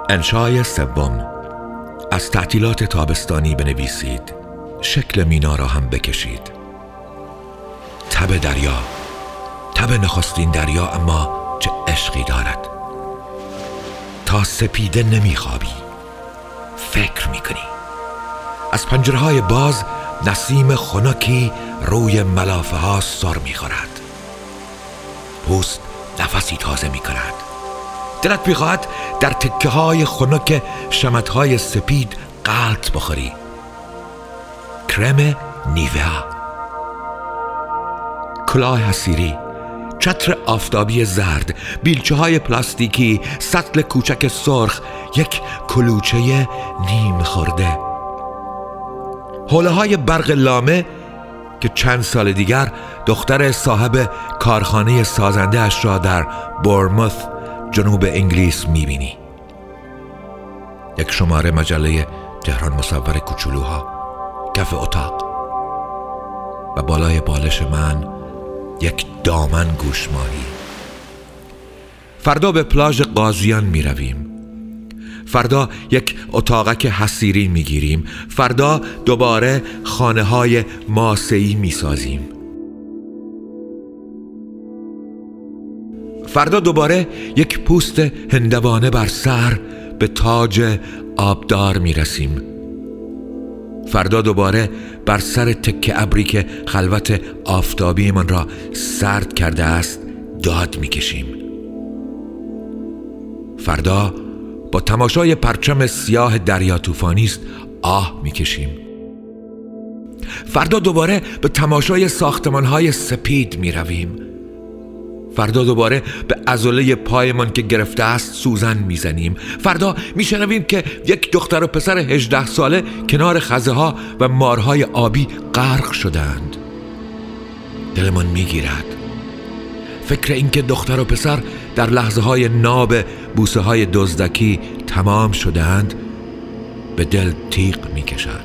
انشای سوم. از تعطیلات تابستانی بنویسید. شکل مینا را هم بکشید. تب دریا، تب نخستین دریا، اما چه عشقی دارد. تا سپیده نمیخوابی، فکر میکنی. از پنجره‌های باز نسیم خنکی روی ملافه ها سر میخورد. پوست نفسی تازه میکند. دلت میخواهد در تکه های خنک شمعهای سپید غلط بخوری. کرم نیویا، کلاه حصیری، چتر آفتابی زرد، بیلچه های پلاستیکی، سطل کوچک سرخ، یک کلوچه نیم خورده، حوله های برق لامه که چند سال دیگر دختر صاحب کارخانه سازنده اش را در بورنموث جنوب انگلیس میبینی. یک شماره مجله تهران مصور کوچولوها کف اتاق و بالای بالش من یک دامن گوشماهی. فردا به پلاژ قاضیان می رویم. فردا یک اتاقک حصیری می گیریم. فردا دوباره خانه های ماسه‌ای می سازیم. فردا دوباره یک پوست هندوانه بر سر به تاج آبدار می رسیم. فردا دوباره بر سر تکه ابری که خلوت آفتابی من را سرد کرده است داد می کشیم. فردا با تماشای پرچم سیاه دریا طوفانی است آه می کشیم. فردا دوباره به تماشای ساختمان‌های سپید می رویم. فردا دوباره به عضله پایمان که گرفته است سوزن میزنیم. فردا میشنویم که یک دختر و پسر 18 ساله کنار خزه ها و مارهای آبی غرق شدند. دلمان میگیرد. فکر این که دختر و پسر در لحظه های ناب بوسه های دزدکی تمام شدند به دل تیغ میکشد.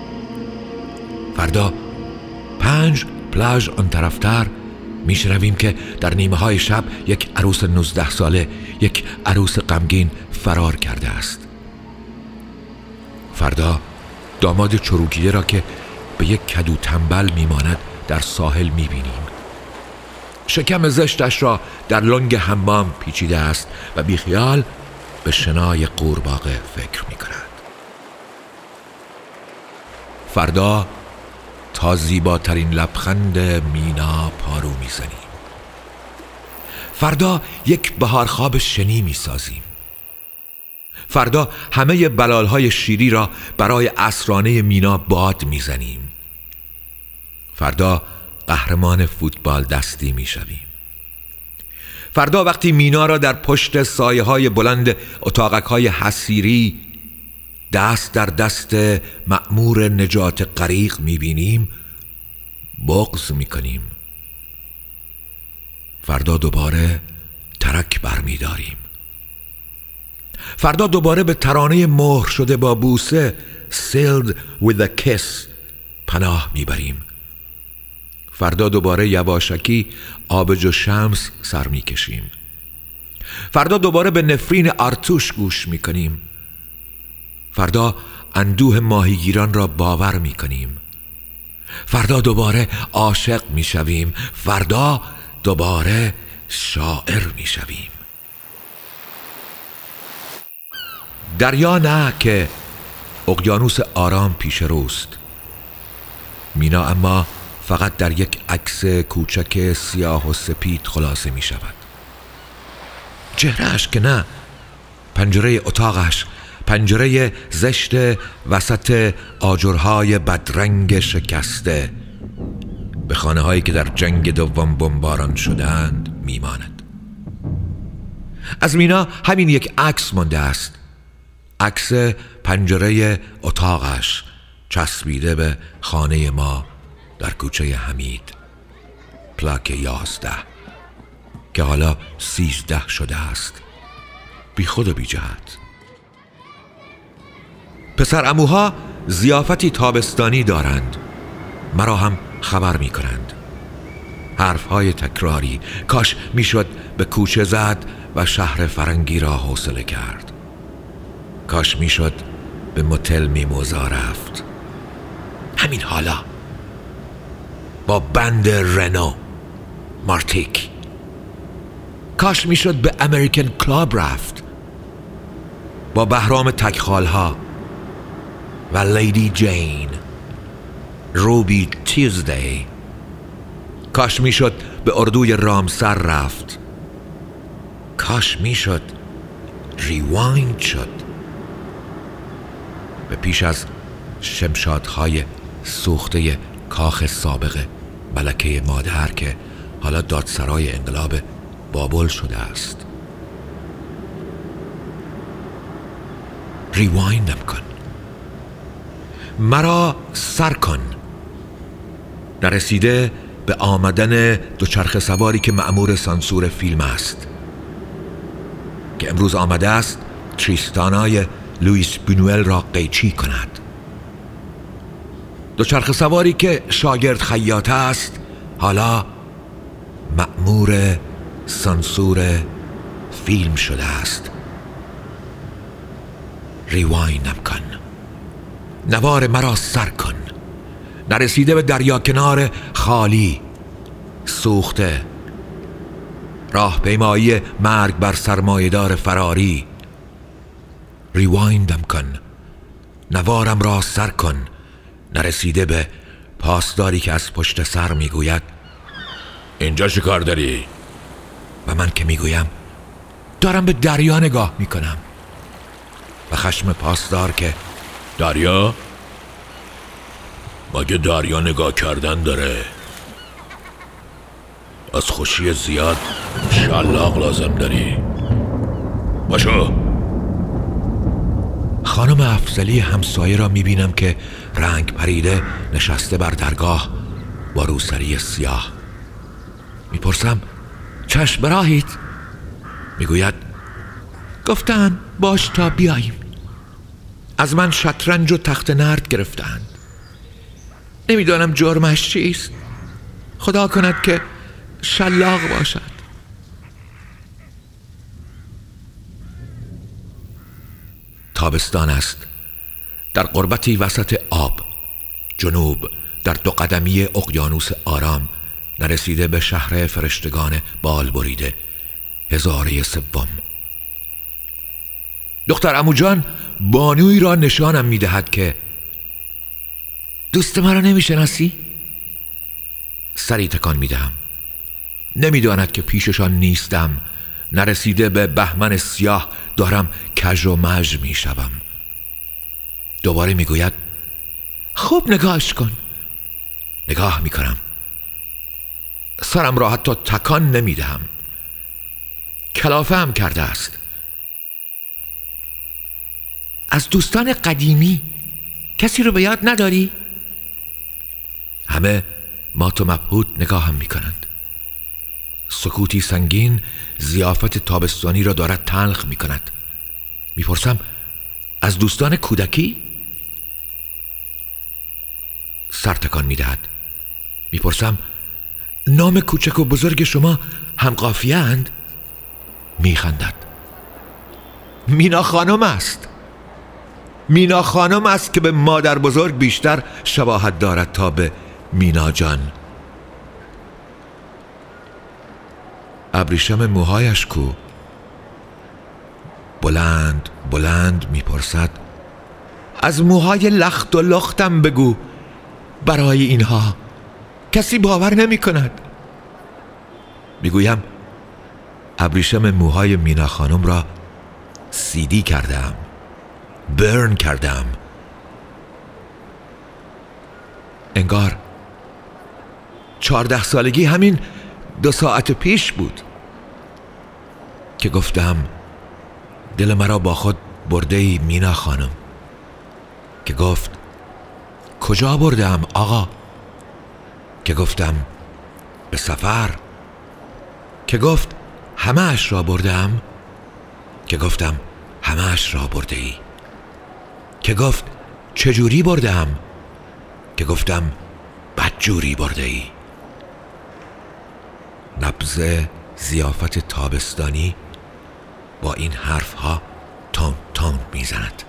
فردا 5 پلاژ آن طرفتر میشنویم که در نیمه های شب یک عروس 19 ساله، یک عروس غمگین فرار کرده است. فردا داماد چروکیده را که به یک کدو تنبل میماند در ساحل میبینیم. شکم زشتش را در لنگ حمام پیچیده است و بیخیال به شنای قورباغه فکر میکند. فردا تا زیباترین لبخند مینا پارو میزنیم. فردا یک بهارخواب شنی میسازیم. فردا همه بلالهای شیری را برای عصرانه مینا باد میزنیم. فردا قهرمان فوتبال دستی میشویم. فردا وقتی مینا را در پشت سایه های بلند اتاقک های حصیری دست در دست مأمور نجات غریق میبینیم بغض میکنیم. فردا دوباره ترک برمیداریم. فردا دوباره به ترانه مهر شده با بوسه Sealed with a kiss پناه میبریم. فردا دوباره یواشکی آبج و شمس سر میکشیم. فردا دوباره به نفرین ارتوش گوش میکنیم. فردا اندوه ماهیگیران را باور میکنیم. فردا عاشق میشویم. فردا دوباره شاعر میشویم. دریا نه که اقیانوس آرام پیش روست. مینا اما فقط در یک عکس کوچک سیاه و سپید خلاصه می شود. چهرهش که نه، پنجره اتاقش، پنجره زشت وسط آجرهای بدرنگ شکسته به خانه هایی که در جنگ دوم بمباران شدند میماند. از مینا همین یک عکس مانده است، عکس پنجره اتاقش چسبیده به خانه ما در کوچه حمید، پلاک 11 که حالا 13 شده است، بی خود و بی جهت. پسر عموها ضیافتی تابستانی دارند، مرا هم خبر می کنند. حرفهای تکراری، کاش میشد به کوچه زد و شهر فرنگی را حوصله کرد. کاش میشد به موتل میموزا رفت، همین حالا، با بند رنو مارتیک. کاش میشد به امریکن کلاب رفت، با بهرام تکخالها و لیدی جین، روبی تیوزدی. کاش میشد به اردوی رامسر رفت. کاش میشد ریوایند شد به پیش از شمشادهای سوخته کاخ سابق ملکه مادر که حالا دادسرای انقلاب بابل شده است. ریوایندم کن، مرا سر کن. نرسیده به آمدن دوچرخه سواری که مأمور سانسور فیلم است، که امروز آمده است تریستانای لوئیس بونوئل را قیچی کند. دوچرخه سواری که شاگرد خیاط است حالا مأمور سانسور فیلم شده است. ریوایندم کن، نوار مرا سر کن. نرسیده به دریا کنار خالی سوخته، راهپیمایی مرگ بر سرمایه‌دار فراری. ریوایندم کن، نوارم را سر کن. نرسیده به پاسداری که از پشت سر میگوید اینجا چه کار داری؟ و من که میگویم دارم به دریا نگاه میکنم. و خشم پاسدار که دریا؟ مگه دریا نگاه کردن داره؟ از خوشی زیاد شلاق لازم داری. باشو. خانم افضلی همسایه را میبینم که رنگ پریده نشسته بر درگاه با روسری سیاه. میپرسم چشم براهید؟ میگوید گفتن باش تا بیاییم. از من شطرنج و تخت نرد گرفتند. نمیدانم جرمش چیست. خدا کند که شلاق باشد. تابستان است. در قربتی وسط آب، جنوب، در دو قدمی اقیانوس آرام، نرسیده به شهر فرشتگان بال بریده، هزاره سوم. دختر عمو جان بانوی را نشانم میدهد که دوست مرا نمیشناسی؟ سری تکان میدهم. نمیداند که پیششان نیستم. نرسیده به بهمن سیاه دارم کژ و مژ میشوم. دوباره میگوید خوب نگاهش کن. نگاه میکنم. سرم را حتی تکان نمیدهم. کلافه هم کرده است. از دوستان قدیمی کسی رو به یاد نداری؟ همه مات و مبهوت نگاهم میکنند. سکوتی سنگین ضیافت تابستانی را دارد تلخ میکند. میپرسم از دوستان کودکی؟ سر تکان میدهد. میپرسم نام کوچک و بزرگ شما هم قافیه اند؟ میخندد. مینا خانم است. مینا خانم است که به مادر بزرگ بیشتر شباهت دارد تا به مینا جان. ابریشم موهایش کو؟ بلند بلند میپرسد از موهای لخت و لختم بگو. برای اینها کسی باور نمی کند. میگویم ابریشم موهای مینا خانم را CD کردم، برن کردم. انگار 14 سالگی همین 2 ساعت پیش بود که گفتم دل مرا با خود برده ای مینا خانم. که گفت کجا بردم آقا؟ که گفتم به سفر. که گفت همه اش را بردم. که گفتم همه اش را برده ای. که گفت چجوری بردم؟ که گفتم بدجوری برده ای. نبض ضیافت تابستانی با این حرف ها تون تند میزند.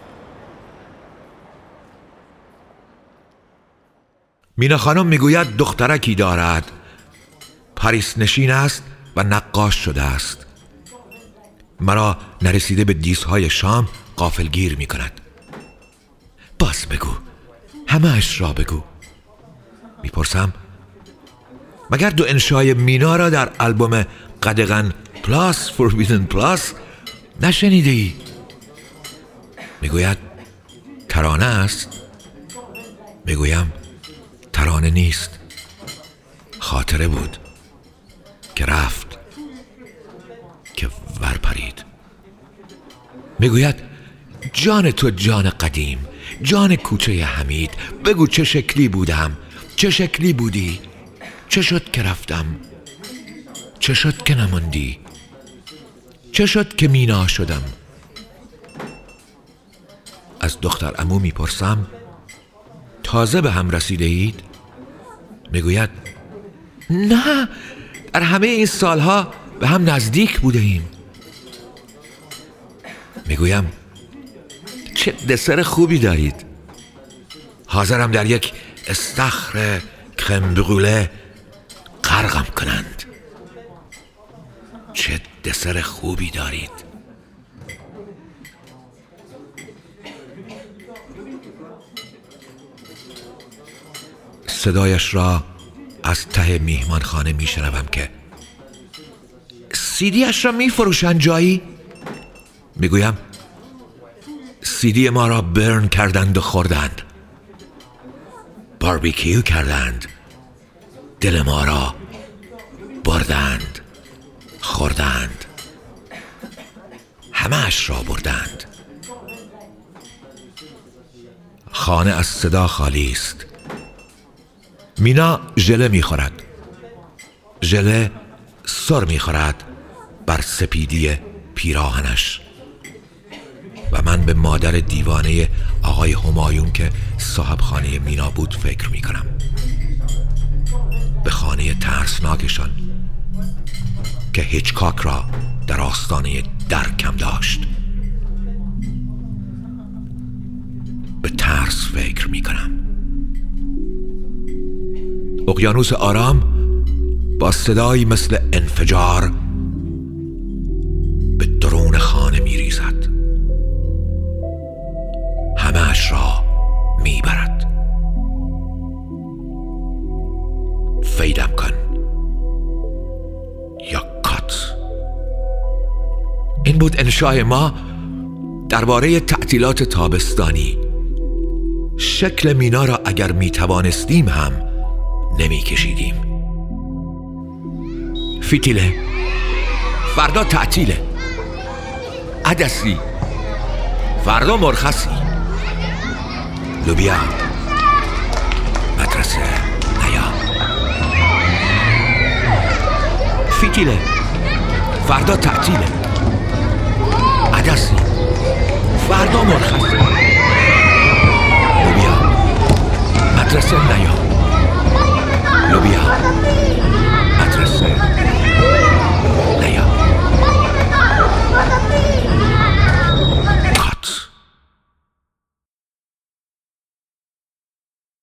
مینا خانم میگوید دخترکی دارد، پاریس نشین است و نقاش شده است. مرا نرسیده به دیسهای شام غافلگیر میکند. باز بگو، همه‌اش را بگو. میپرسم مگر دو انشای مینا را در آلبوم قدغن پلاس فوربیدن پلاس نشنیده ای؟ میگوید ترانه است. میگویم ترانه نیست، خاطره بود که رفت، که ورپرید. میگوید جان تو جان قدیم، جان کوچه حمید، بگو چه شکلی بودم، چه شکلی بودی، چه شد که رفتم، چه شد که نماندی، چه شد که مینا شدم. از دختر عمو میپرسم تازه به هم رسیده اید؟ میگوید نه، در همه این سالها به هم نزدیک بوده ایم. میگویم چه دسر خوبی دارید، حاضرم در یک استخر کرم بروله غرقم کنند. چه دسر خوبی دارید. صدایش را از ته میهمانخانه میشنوم که سیدیش را میفروشند جایی؟ میگویم سیدی ما را برن کردند و خوردند، باربیکیو کردند، دل ما را بردند، خوردند، همه‌اش را بردند. خانه از صدا خالی است. مینا ژله میخورد، ژله سر میخورد بر سپیدی پیراهنش و من به مادر دیوانه آقای همایون که صاحب خانه مینا بود فکر میکنم، به خانه ترسناکشان که هیچکاک را در آستانه در کم داشت. به ترس فکر میکنم. اقیانوس آرام با صدایی مثل انفجار به درون خانه میریزد، همه‌اش را میبرد. فیدم کن یا کات. این بود انشای ما درباره تعطیلات تابستانی. شکل مینا را اگر میتوانستیم هم نمیکشیدیم. فیتیله، فردا تعطیله. عدسی، فردا مرخصی. لوبیا، مدرسه نیا. فیتیله، فردا تعطیله. عدسی، فردا مرخصی. لوبیا، مدرسه نیا. لوبیا، مدرسه نیا.